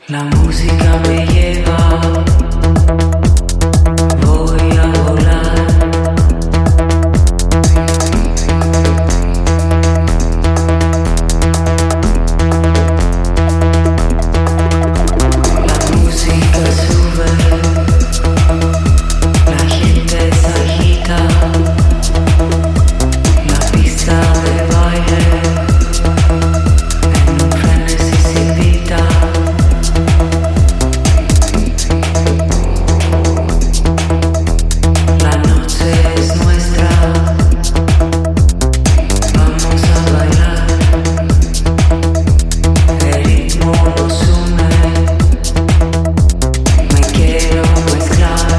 La música me lleva, voy a volar. La música sube, la gente se agita, la pista de baile en un frenesí se invita. La noche es nuestra, vamos a bailar. El ritmo nos une, me quiero mezclar.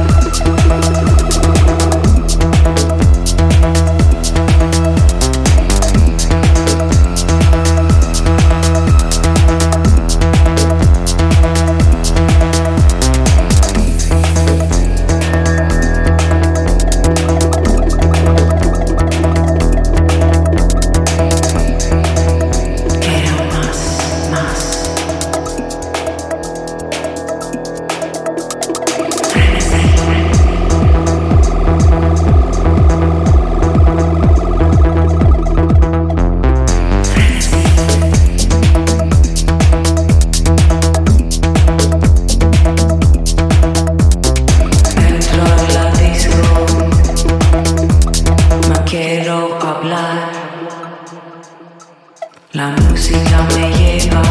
Quiero más. Dentro de la disco, no quiero hablar. La música me lleva,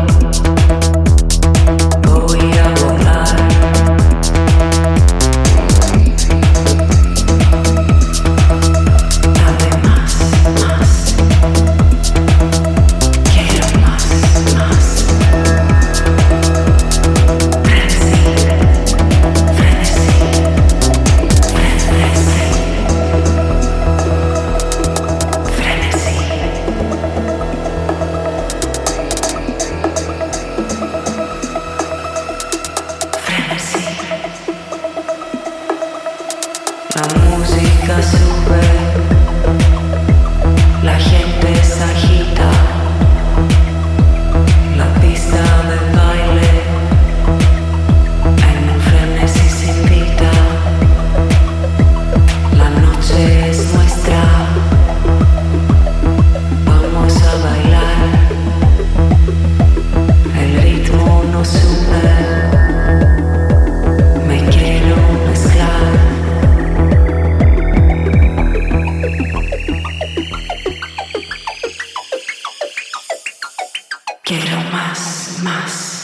voy a volar. Dame más. Quiero más. Frenesí, frenesí. La música sube, la gente se agita, la pista de baile en un frenesí se invita. La noche es nuestra, vamos a bailar. El ritmo nos une, me quiero mezclar. Quiero más.